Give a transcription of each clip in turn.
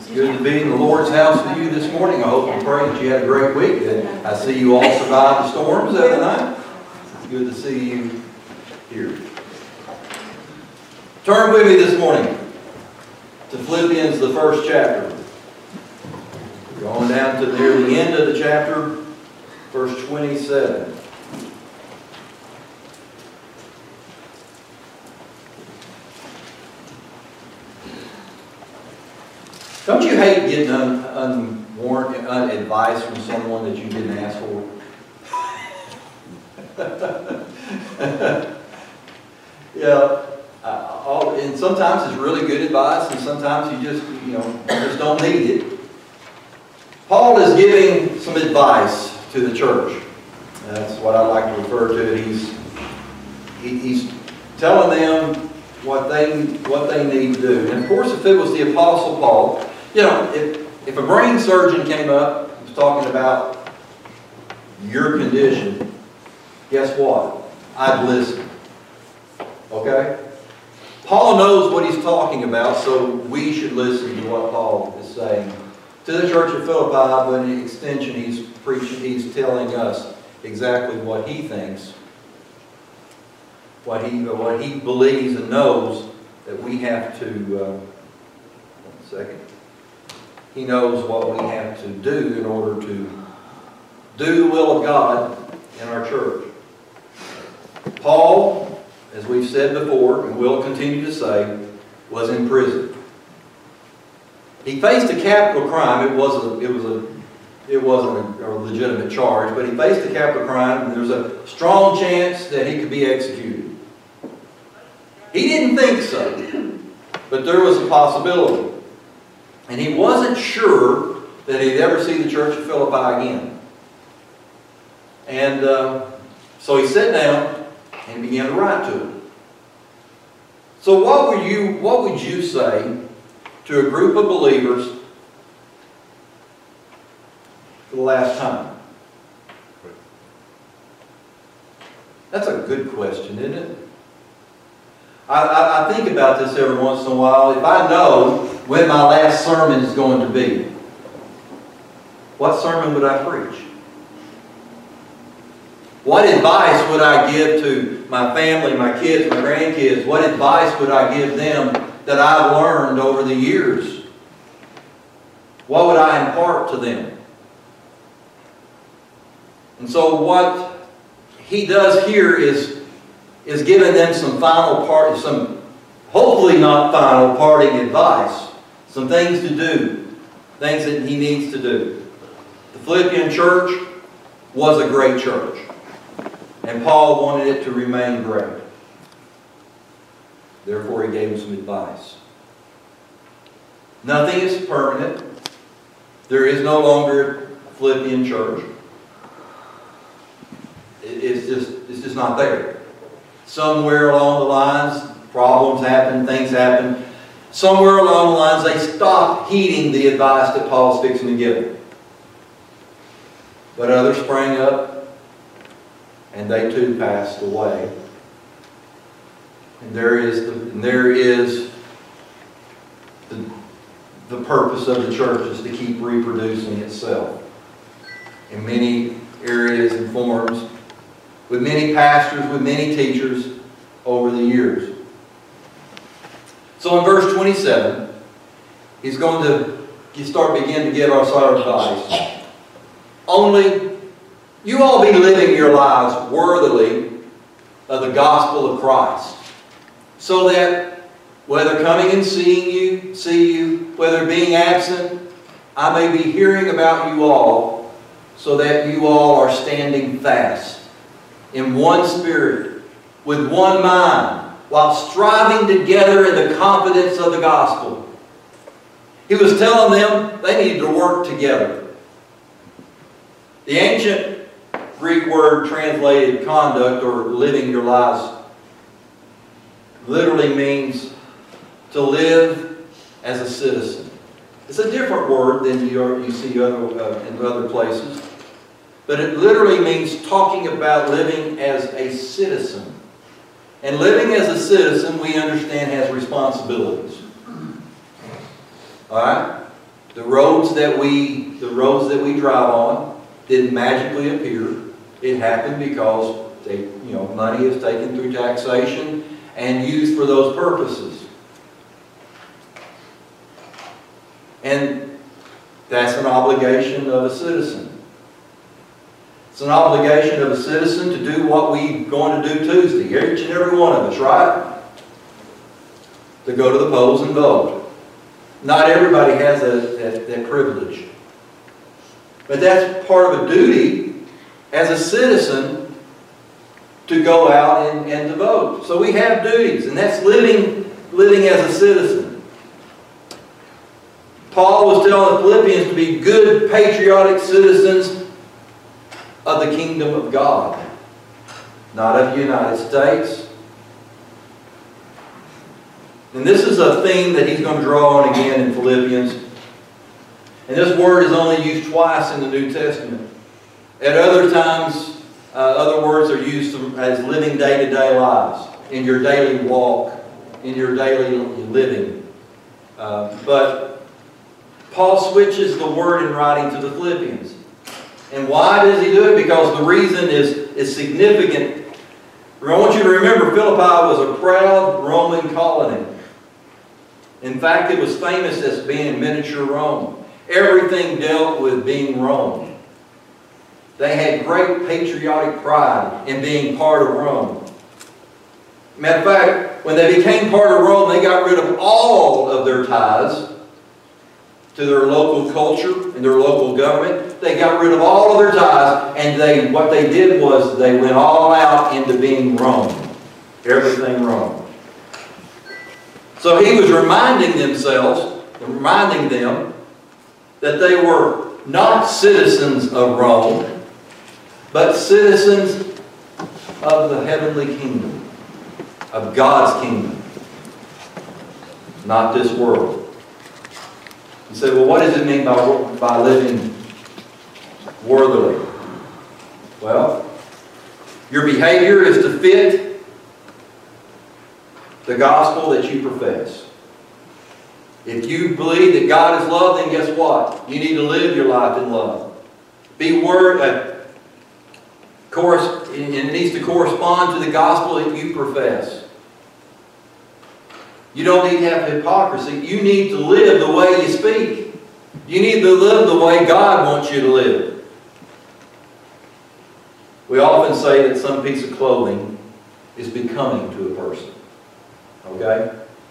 It's good to be in the Lord's house with you this morning. I hope and pray that you had a great week. And I see you all survived the storms the other night. It's good to see you here. Turn with me this morning to Philippians, the first chapter. We're going down to near the end of the chapter, verse 27. Don't you hate getting unwarranted advice from someone that you didn't ask for? Yeah, and sometimes it's really good advice, and sometimes you just don't need it. Paul is giving some advice to the church. That's what I like to refer to it. He's telling them what they need to do. And of course, if it was the Apostle Paul, if a brain surgeon came up and was talking about your condition, guess what? I'd listen. Okay? Paul knows what he's talking about, so we should listen to what Paul is saying to the church of Philippi. But in extension, he's telling us exactly what he thinks, what he believes and knows that we have to. 1 second. He knows what we have to do in order to do the will of God in our church. Paul, as we've said before and will continue to say, was in prison. He faced a capital crime. It wasn't a legitimate charge, but he faced a capital crime, and there was a strong chance that he could be executed. He didn't think so, but there was a possibility. And he wasn't sure that he'd ever see the church of Philippi again. And so he sat down and began to write to them. So what would you say to a group of believers for the last time? That's a good question, isn't it? I think about this every once in a while. If I know when my last sermon is going to be, what sermon would I preach? What advice would I give to my family, my kids, my grandkids? What advice would I give them that I've learned over the years? What would I impart to them? And so what he does here is giving them some hopefully not final parting advice, some things to do, things that he needs to do. The Philippian church was a great church, and Paul wanted it to remain great. Therefore, he gave them some advice. Nothing is permanent. There is no longer a Philippian church. It's just not there. Somewhere along the lines, problems happen, things happen. Somewhere along the lines, they stopped heeding the advice that Paul's fixing to give them. But others sprang up, and they too passed away. And there is the purpose of the church is to keep reproducing itself in many areas and forms, with many pastors, with many teachers over the years. So in verse 27, he's going to begin to give us our advice. Only you all be living your lives worthily of the gospel of Christ, so that whether coming and see you, whether being absent, I may be hearing about you all, so that you all are standing fast in one spirit, with one mind, while striving together in the confidence of the gospel. He was telling them they needed to work together. The ancient Greek word translated conduct or living your lives literally means to live as a citizen. It's a different word than you see in other places. But it literally means talking about living as a citizen. And living as a citizen, we understand, has responsibilities. Alright? The roads that we drive on didn't magically appear. It happened because money is taken through taxation and used for those purposes. And that's an obligation of a citizen. It's an obligation of a citizen to do what we're going to do Tuesday, each and every one of us, right? To go to the polls and vote. Not everybody has that privilege. But that's part of a duty as a citizen to go out and to vote. So we have duties, and that's living as a citizen. Paul was telling the Philippians to be good, patriotic citizens of the kingdom of God, not of the United States. And this is a theme that he's going to draw on again in Philippians. And this word is only used twice in the New Testament. At other times, other words are used as living day-to-day lives, in your daily walk, in your daily living. But Paul switches the word in writing to the Philippians. And why does he do it? Because the reason is significant. I want you to remember, Philippi was a proud Roman colony. In fact, it was famous as being miniature Rome. Everything dealt with being Rome. They had great patriotic pride in being part of Rome. Matter of fact, when they became part of Rome, they got rid of all of their ties to their local culture and their local government. They got rid of all of their ties, and what they did was they went all out into being Rome. Everything Rome. So he was reminding them that they were not citizens of Rome, but citizens of the heavenly kingdom, of God's kingdom, not this world. You say, well, what does it mean by living worthily? Well, your behavior is to fit the gospel that you profess. If you believe that God is love, then guess what? You need to live your life in love. It needs to correspond to the gospel that you profess. You don't need to have hypocrisy. You need to live the way you speak. You need to live the way God wants you to live. We often say that some piece of clothing is becoming to a person. Okay?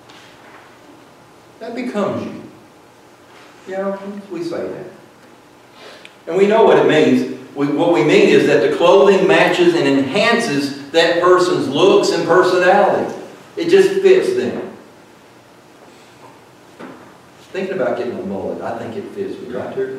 That becomes you. You know, we say that. And we know what it means. What we mean is that the clothing matches and enhances that person's looks and personality. It just fits them. Thinking about getting a mullet, I think it fits me right here.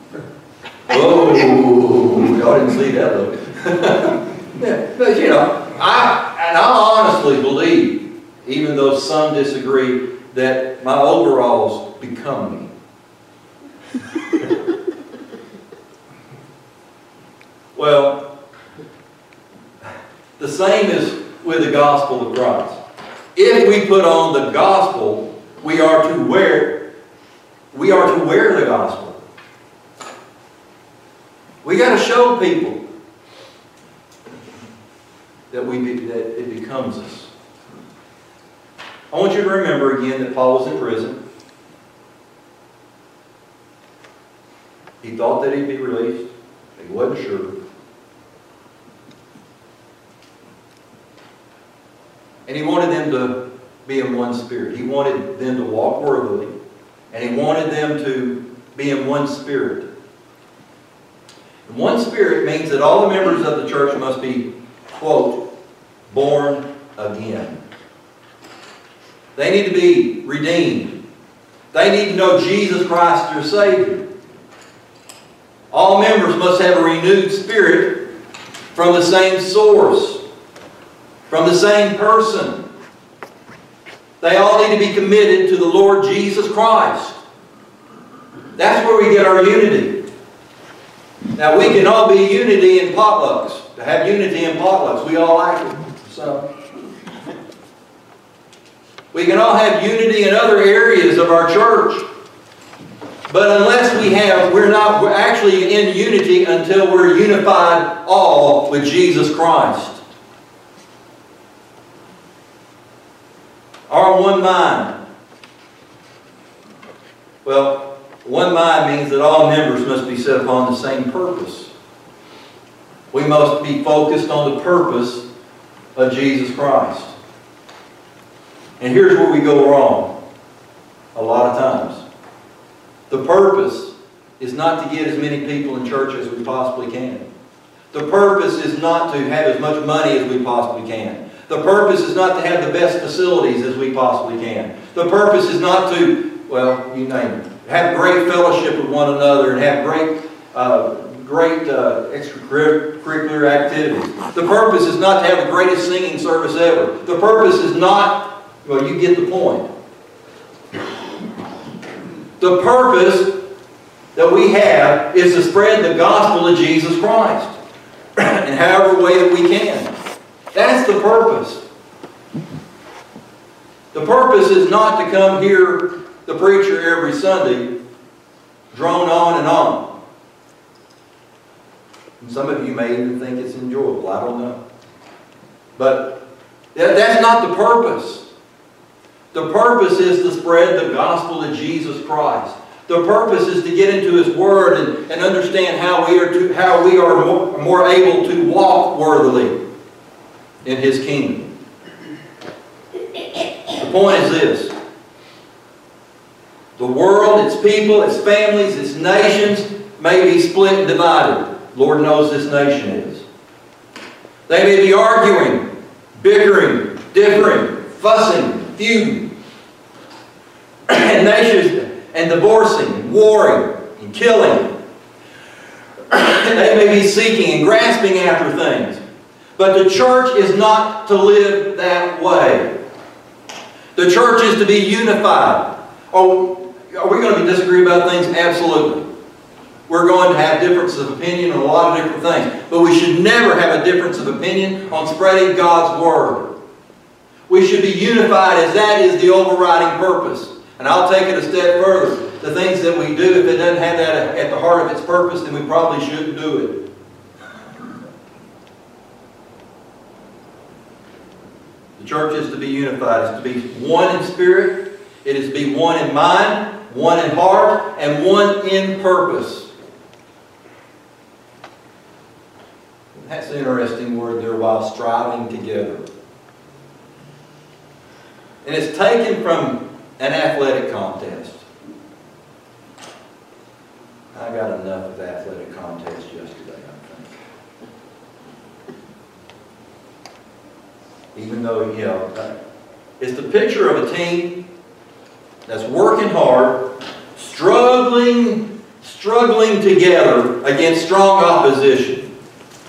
Oh, y'all didn't see that look. Yeah, but you know, I honestly believe, even though some disagree, that my overalls become me. Well, the same is with the gospel of Christ. If we put on the gospel, we are to wear the gospel. We got to show people that it becomes us. I want you to remember again that Paul was in prison. He thought that he'd be released. He wasn't sure. And he wanted them to be in one spirit. He wanted them to walk worthily. And he wanted them to be in one spirit. And one spirit means that all the members of the church must be, quote, born again. They need to be redeemed. They need to know Jesus Christ, their Savior. All members must have a renewed spirit from the same source, from the same person. They all need to be committed to the Lord Jesus Christ. That's where we get our unity. Now, we can all be unity in potlucks. To have unity in potlucks, we all like it. So, we can all have unity in other areas of our church. But unless we're actually in unity until we're unified all with Jesus Christ. Our one mind. Well, one mind means that all members must be set upon the same purpose. We must be focused on the purpose of Jesus Christ. And here's where we go wrong a lot of times. The purpose is not to get as many people in church as we possibly can. The purpose is not to have as much money as we possibly can. The purpose is not to have the best facilities as we possibly can. The purpose is not to, well, you name it, have great fellowship with one another and have great extracurricular activities. The purpose is not to have the greatest singing service ever. The purpose is not, well, you get the point. The purpose that we have is to spread the gospel of Jesus Christ in however way that we can. That's the purpose. The purpose is not to come hear the preacher every Sunday drone on and on. And some of you may even think it's enjoyable. I don't know. But that's not the purpose. The purpose is to spread the gospel of Jesus Christ. The purpose is to get into His Word and understand how we are more able to walk worthily in His kingdom. The point is this. The world, its people, its families, its nations may be split and divided. Lord knows this nation is. They may be arguing, bickering, differing, fussing, feuding. And nations and divorcing, and warring, and killing. They may be seeking and grasping after things. But the church is not to live that way. The church is to be unified. Oh, are we going to disagree about things? Absolutely. We're going to have differences of opinion on a lot of different things. But we should never have a difference of opinion on spreading God's Word. We should be unified as that is the overriding purpose. And I'll take it a step further. The things that we do, if it doesn't have that at the heart of its purpose, then we probably shouldn't do it. The church is to be unified. It is to be one in spirit. It is to be one in mind, one in heart, and one in purpose. That's an interesting word there, while striving together. And it's taken from an athletic contest. I got enough of athletic contests yesterday, I think. Even though, you know, it's the picture of a team that's working hard, struggling together against strong opposition.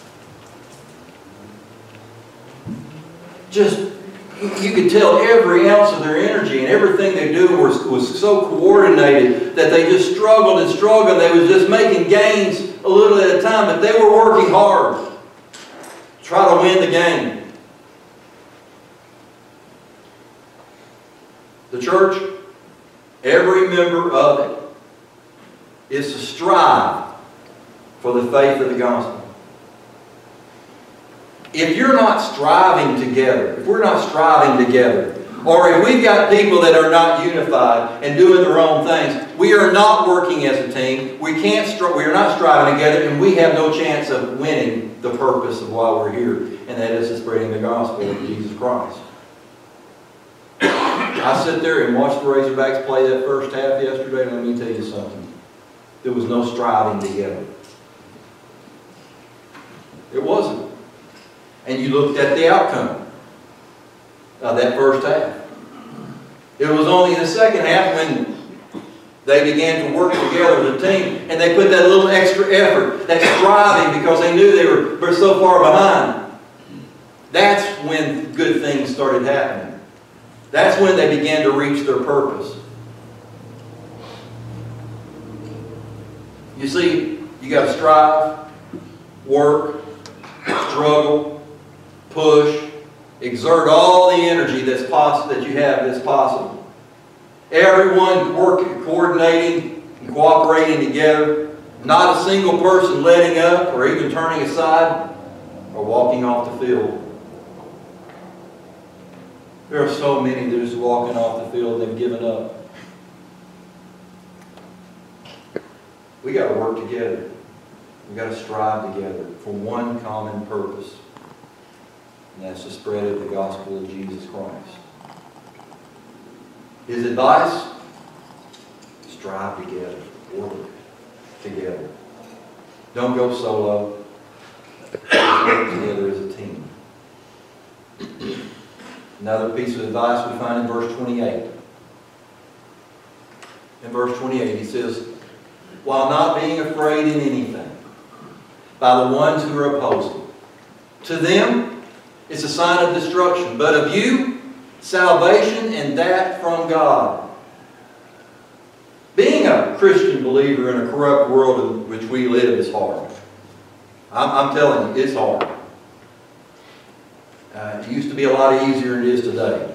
Just, you could tell every ounce of their energy and everything they do was so coordinated that they just struggled and struggled. They was just making gains a little at a time, but they were working hard to try to win the game. The church, every member of it, is to strive for the faith of the gospel. If you're not striving together, if we're not striving together, or if we've got people that are not unified and doing their own things, we are not working as a team. We are not striving together, and we have no chance of winning the purpose of why we're here, and that is spreading the gospel of Jesus Christ. I sit there and watched the Razorbacks play that first half yesterday, and let me tell you something. There was no striving together. It wasn't. And you looked at the outcome of that first half. It was only in the second half when they began to work together as a team, and they put that little extra effort, that striving, because they knew they were so far behind. That's when good things started happening. That's when they began to reach their purpose. You see, you got to strive, work, struggle, push, exert all the energy that you have that's possible. Everyone working, coordinating, and cooperating together. Not a single person letting up or even turning aside or walking off the field. There are so many that are just walking off the field and they've given up. We got to work together. We got to strive together for one common purpose. And that's the spread of the gospel of Jesus Christ. His advice? Strive together. Work together. Don't go solo. Work together as a team. Another piece of advice we find in verse 28. In verse 28 he says, while not being afraid in anything by the ones who are opposing. To them it's a sign of destruction, but of you salvation, and that from God. Being a Christian believer in a corrupt world in which we live is hard. I'm telling you, it's hard. It used to be a lot easier than it is today.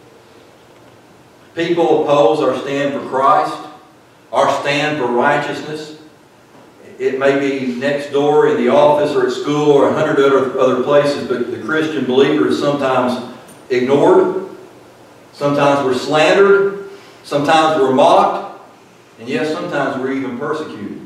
People oppose our stand for Christ, our stand for righteousness. It may be next door in the office or at school or 100 other places, but the Christian believer is sometimes ignored. Sometimes we're slandered. Sometimes we're mocked. And yes, sometimes we're even persecuted.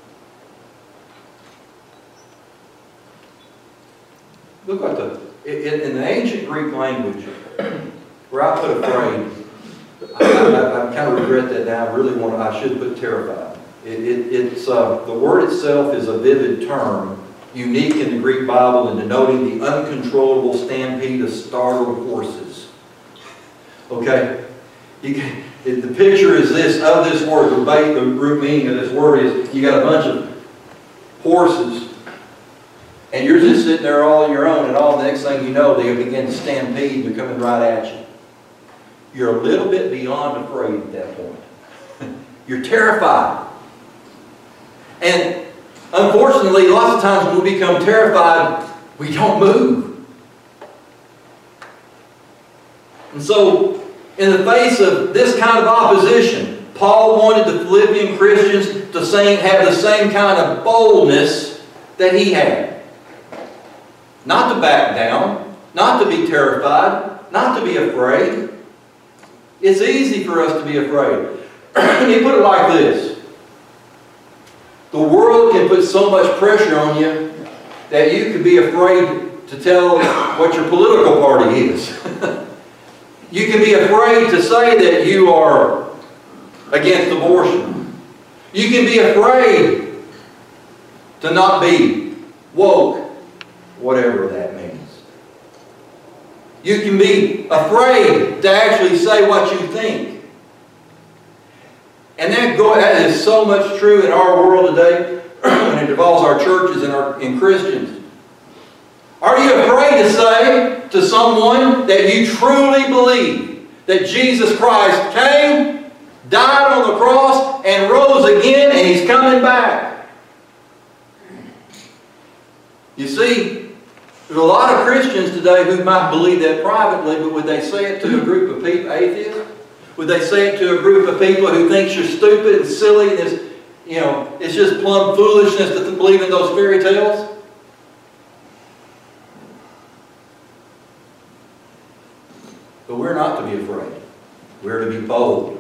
Look what in the ancient Greek language, where I put afraid, I kind of regret that now. I should put terrified. The word itself is a vivid term, unique in the Greek Bible and denoting the uncontrollable stampede of startled horses. Okay? The picture is this, of this word, the root meaning of this word is, you got a bunch of horses, and you're just sitting there all on your own, and all the next thing you know, they begin to stampede, they're coming right at you. You're a little bit beyond afraid at that point. You're terrified. And unfortunately, lots of times when we become terrified, we don't move. And so, in the face of this kind of opposition, Paul wanted the Philippian Christians to have the same kind of boldness that he had. Not to back down, not to be terrified, not to be afraid. It's easy for us to be afraid. Let me put it like this. The world can put so much pressure on you that you could be afraid to tell what your political party is. You can be afraid to say that you are against abortion. You can be afraid to not be woke, whatever that means. You can be afraid to actually say what you think. And that is so much true in our world today when it involves our churches and Christians. Are you afraid to say to someone that you truly believe that Jesus Christ came, died on the cross, and rose again, and He's coming back? You see, there's a lot of Christians today who might believe that privately, but would they say it to a group of people, atheists? Would they say it to a group of people who think you're stupid and silly and it's just plumb foolishness to believe in those fairy tales? But we're not to be afraid. We're to be bold.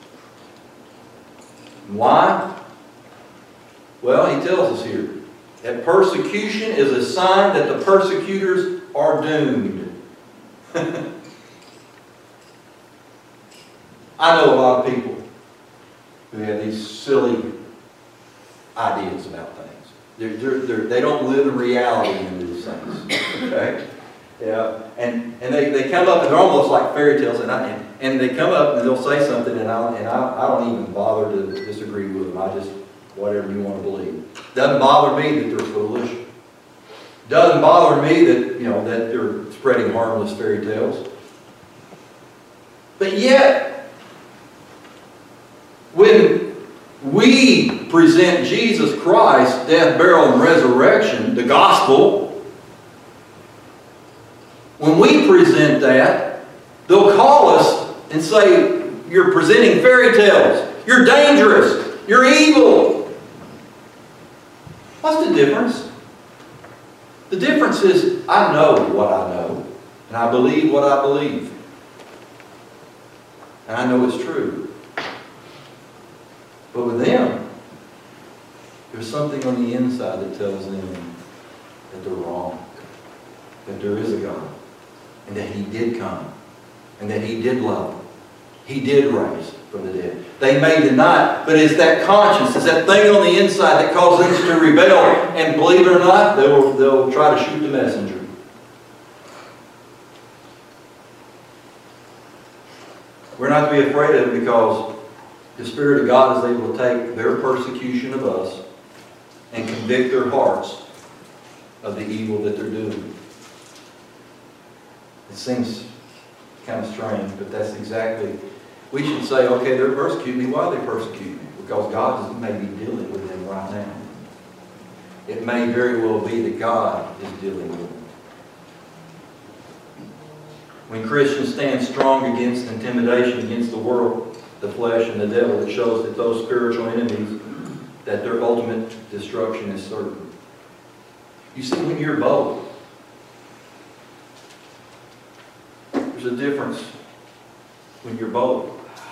Why? Well, he tells us here that persecution is a sign that the persecutors are doomed. I know a lot of people who have these silly ideas about things. They don't live in reality in these things. Okay? Yeah. And they come up and they're almost like fairy tales, and they come up and they'll say something, and I don't even bother to disagree with them. I just, whatever you want to believe. Doesn't bother me that they're foolish. Doesn't bother me that that they're spreading harmless fairy tales. But yet, when we present Jesus Christ, death, burial, and resurrection, the gospel, when we present that, they'll call us and say, you're presenting fairy tales. You're dangerous. You're evil. What's the difference? The difference is I know what I know, and I believe what I believe. And I know it's true. But with them, there's something on the inside that tells them that they're wrong, that there is a God, and that He did come, and that He did love them. He did rise from the dead. They may deny it, but it's that conscience, it's that thing on the inside that causes them to rebel. And believe it or not, they'll try to shoot the messenger. We're not to be afraid of it because the Spirit of God is able to take their persecution of us and convict their hearts of the evil that they're doing. It seems kind of strange, but that's exactly... We should say, okay, they're persecuting me. Why are they persecuting me? Because God may be dealing with them right now. It may very well be that God is dealing with them. When Christians stand strong against intimidation against the world, the flesh, and the devil, it shows that those spiritual enemies, that their ultimate destruction is certain. You see, when you're bold, there's a difference when you're bold.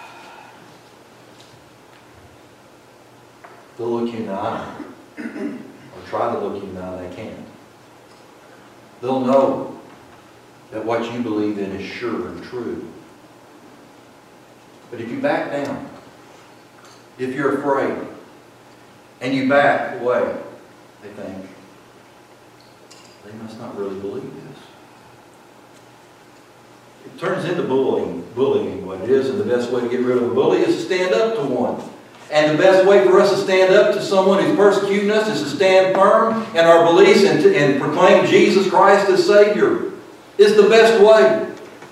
They'll look you in the eye, or try to look you in the eye, they can't. They'll know that what you believe in is sure and true. But if you back down, if you're afraid, and you back away, they think, they must not really believe this. It turns into bullying what it is, and the best way to get rid of a bully is to stand up to one. And the best way for us to stand up to someone who's persecuting us is to stand firm in our beliefs and proclaim Jesus Christ as Savior. It's the best way.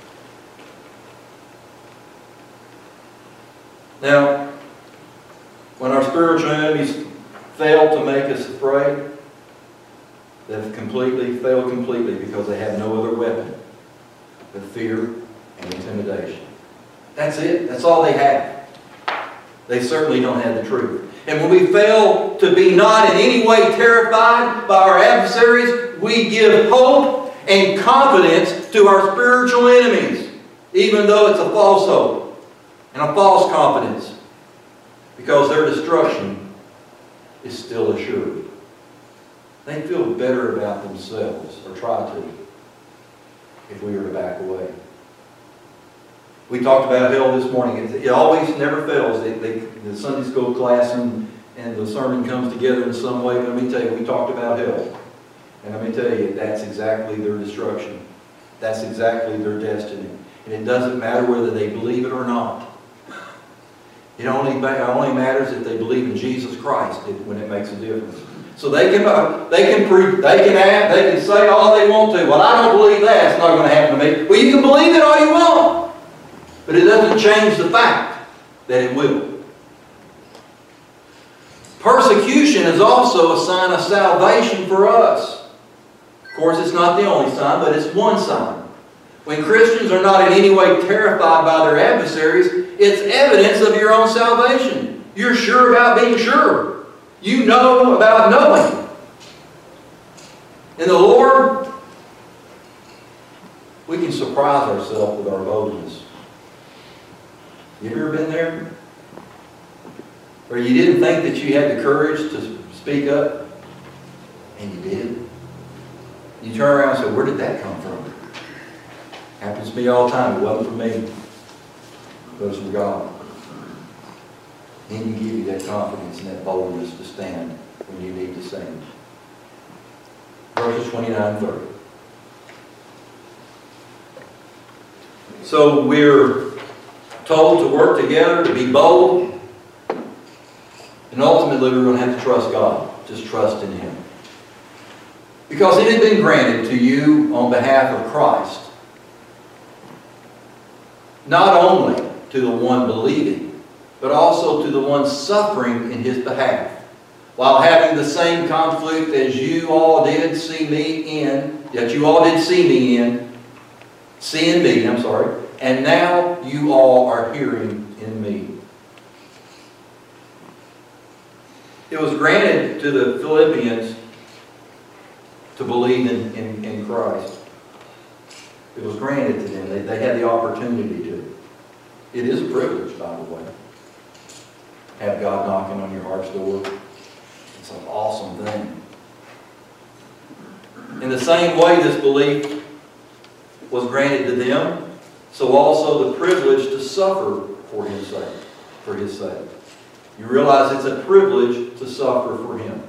Now, when our spiritual enemies fail to make us afraid, they've failed completely because they have no other weapon but fear and intimidation. That's it. That's all they have. They certainly don't have the truth. And when we fail to be not in any way terrified by our adversaries, we give hope and confidence to our spiritual enemies, even though it's a false hope and a false confidence, because their destruction is still assured. They feel better about themselves, or try to, if we were to back away. We talked about hell this morning. It always never fails. The Sunday school class and the sermon comes together in some way. But let me tell you, we talked about hell. And let me tell you, that's exactly their destruction. That's exactly their destiny. And it doesn't matter whether they believe it or not. It only matters if they believe in Jesus Christ when it makes a difference. So they can say all they want to. Well, I don't believe that. It's not going to happen to me. Well, you can believe it all you want. But it doesn't change the fact that it will. Persecution is also a sign of salvation for us. Of course, it's not the only sign, but it's one sign. When Christians are not in any way terrified by their adversaries, it's evidence of your own salvation. You're sure about being sure. You know about knowing. In the Lord, we can surprise ourselves with our boldness. You ever been there? Or you didn't think that you had the courage to speak up, and you did. You turn around and say, where did that come from? Happens to me all the time. It wasn't from me. It was from God. He can give you that confidence and that boldness to stand when you need to stand. Verses 29 and 30. So we're told to work together, to be bold, and ultimately we're going to have to trust God. Just trust in Him. Because it had been granted to you on behalf of Christ, not only to the one believing, but also to the one suffering in His behalf, while having the same conflict as you all did see me in, seeing me, and now you all are hearing in me. It was granted to the Philippians to believe in Christ. It was granted to them. They had the opportunity to. It is a privilege, by the way. Have God knocking on your heart's door. It's an awesome thing. In the same way this belief was granted to them, so also the privilege to suffer for His sake. You realize it's a privilege to suffer for Him.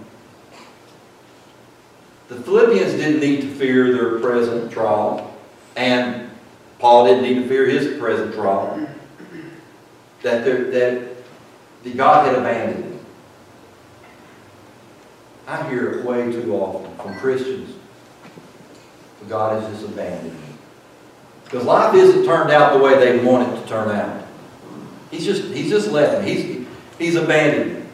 The Philippians didn't need to fear their present trial, and Paul didn't need to fear his present trial, that God had abandoned them. I hear it way too often from Christians. God has just abandoned me. Because life isn't turned out the way they want it to turn out. He's just left me. He's abandoned me.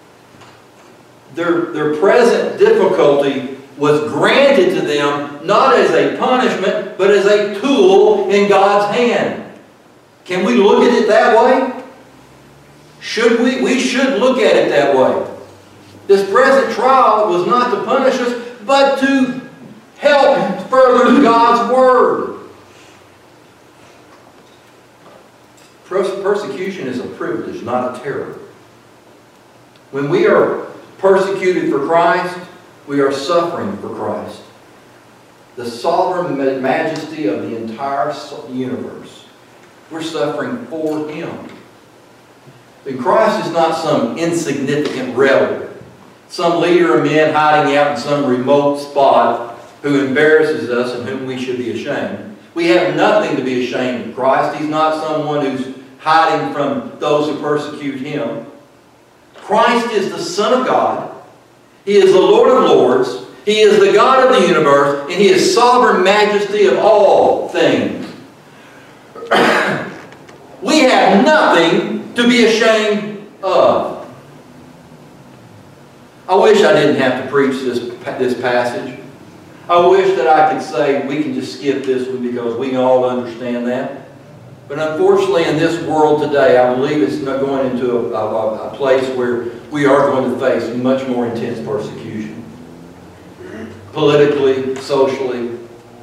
Their present difficulty was granted to them not as a punishment, but as a tool in God's hand. Can we look at it that way? Should we? We should look at it that way. This present trial was not to punish us, but to help further God's Word. Persecution is a privilege, not a terror. When we are persecuted for Christ, we are suffering for Christ. The sovereign majesty of the entire universe. We're suffering for Him. And Christ is not some insignificant rebel, some leader of men hiding out in some remote spot who embarrasses us and whom we should be ashamed. We have nothing to be ashamed of Christ. He's not someone who's hiding from those who persecute Him. Christ is the Son of God. He is the Lord of Lords. He is the God of the universe, and He is sovereign majesty of all things. We have nothing to be ashamed of. I wish I didn't have to preach this passage. I wish that I could say we can just skip this one because we all understand that. But unfortunately in this world today, I believe it's not going into a place where we are going to face much more intense persecution. Politically, socially.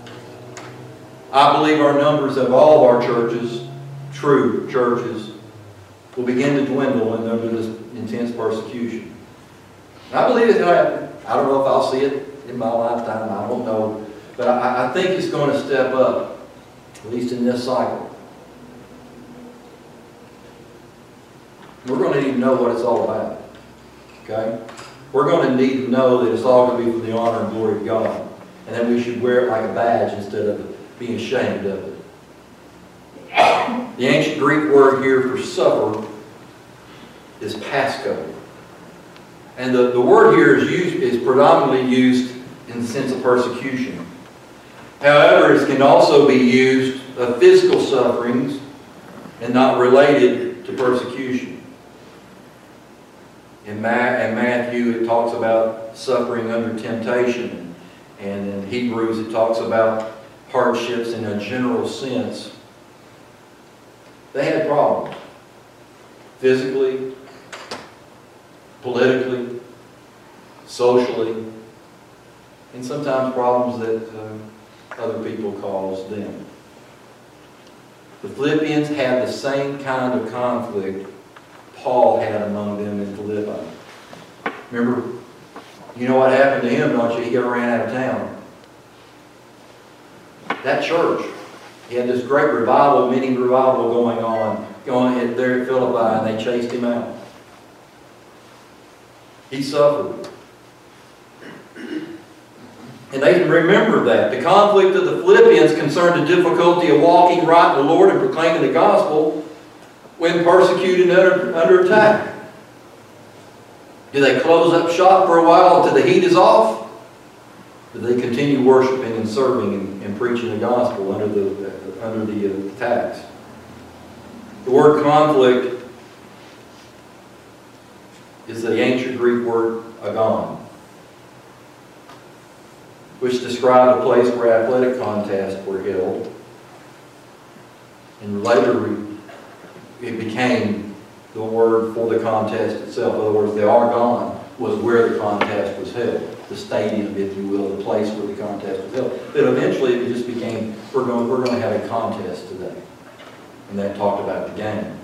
I believe our numbers of all of our churches, true churches, will begin to dwindle under this intense persecution. And I believe it's going to happen. I don't know if I'll see it in my lifetime. I don't know. But I think it's going to step up, at least in this cycle. We're going to need to know what it's all about. Okay? We're going to need to know that it's all going to be for the honor and glory of God. And that we should wear it like a badge instead of being ashamed of it. The ancient Greek word here for suffer is pasco. And the word here is predominantly used in the sense of persecution. However, it can also be used of physical sufferings and not related to persecution. In Matthew, it talks about suffering under temptation. And in Hebrews, it talks about hardships in a general sense. They had problems. Physically, politically, socially, and sometimes problems that other people caused them. The Philippians had the same kind of conflict Paul had among them in Philippi. Remember, you know what happened to him, don't you? He got ran out of town. That church, he had this great revival, mini revival going there at Philippi, and they chased him out. He suffered. And they can remember that. The conflict of the Philippians concerned the difficulty of walking right in the Lord and proclaiming the gospel when persecuted and under attack. Do they close up shop for a while until the heat is off? Do they continue worshiping and serving and preaching the gospel under the attacks? The word conflict is the ancient Greek word agon, which described a place where athletic contests were held. And later it became the word for the contest itself. In other words, the argon was where the contest was held. The stadium, if you will, the place where the contest was held. But eventually it just became, we're going to have a contest today. And that talked about the game.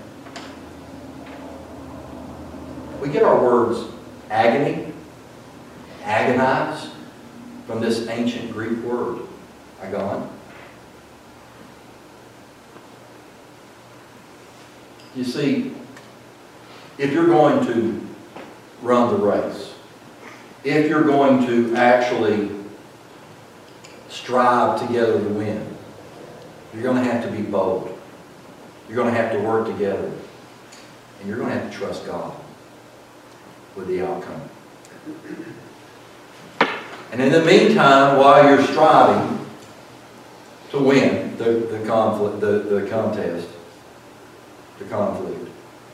We get our words agony, agonize, from this ancient Greek word, agon. You see, if you're going to run the race, if you're going to actually strive together to win, you're going to have to be bold. You're going to have to work together. And you're going to have to trust God with the outcome. And in the meantime, while you're striving to win the conflict, the contest, the conflict,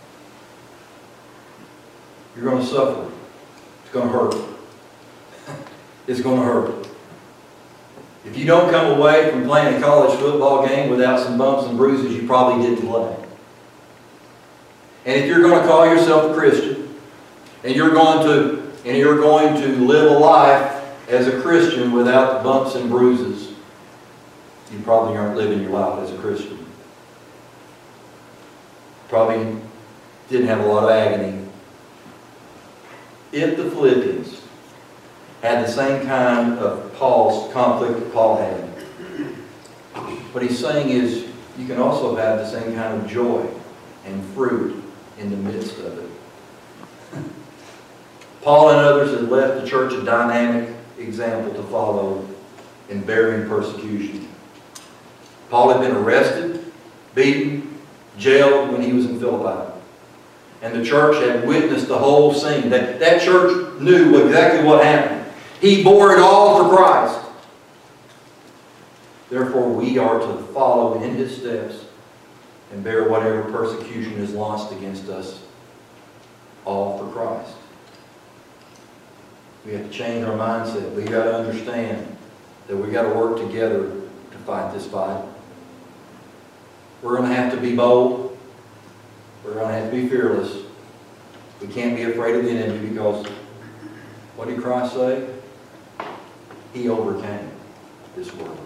you're going to suffer. It's going to hurt. It's going to hurt. If you don't come away from playing a college football game without some bumps and bruises, you probably didn't play. And if you're going to call yourself a Christian, and you're going to live a life as a Christian without bumps and bruises, you probably aren't living your life as a Christian. Probably didn't have a lot of agony. If the Philippians had the same kind of conflict that Paul had, what he's saying is you can also have the same kind of joy and fruit in the midst of it. Paul and others had left the church a dynamic example to follow in bearing persecution. Paul had been arrested, beaten, jailed when he was in Philippi. And the church had witnessed the whole scene. That church knew exactly what happened. He bore it all for Christ. Therefore, we are to follow in his steps and bear whatever persecution is launched against us, all for Christ. We have to change our mindset. We've got to understand that we've got to work together to fight this fight. We're going to have to be bold. We're going to have to be fearless. We can't be afraid of the enemy because, what did Christ say? He overcame this world.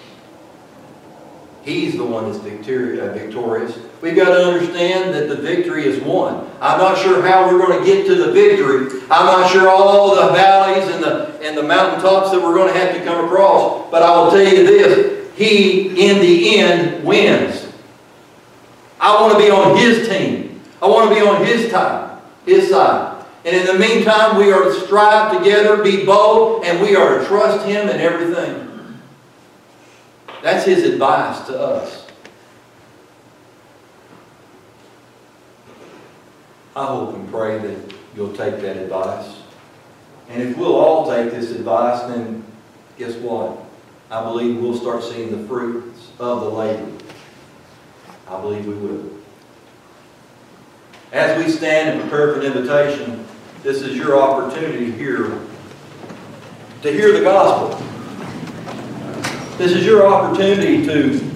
He's the one that's victorious. We've got to understand that the victory is won. I'm not sure how we're going to get to the victory. I'm not sure all the valleys and the mountaintops that we're going to have to come across. But I will tell you this. He, in the end, wins. I want to be on his team. I want to be on his side. And in the meantime, we are to strive together, be bold, and we are to trust him in everything. That's his advice to us. I hope and pray that you'll take that advice. And if we'll all take this advice, then guess what? I believe we'll start seeing the fruits of the labor. I believe we will. As we stand and prepare for an invitation, this is your opportunity here to hear the gospel. This is your opportunity to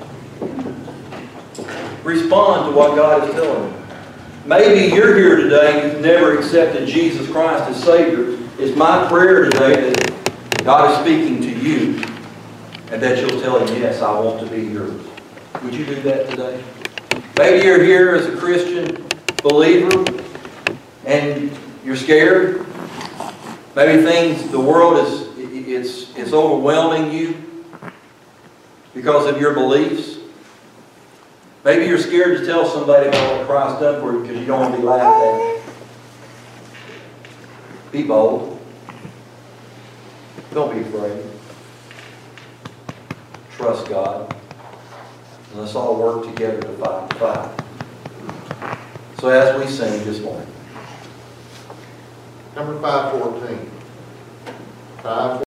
respond to what God is telling you. Maybe you're here today and you've never accepted Jesus Christ as Savior. It's my prayer today that God is speaking to you and that you'll tell him, yes, I want to be yours. Would you do that today? Maybe you're here as a Christian believer and you're scared. Maybe the world is overwhelming you because of your beliefs. Maybe you're scared to tell somebody about what Christ done for you because you don't want to be laughed at. Be bold. Don't be afraid. Trust God. And let's all work together to fight the fight. So as we sing this morning. Number 514.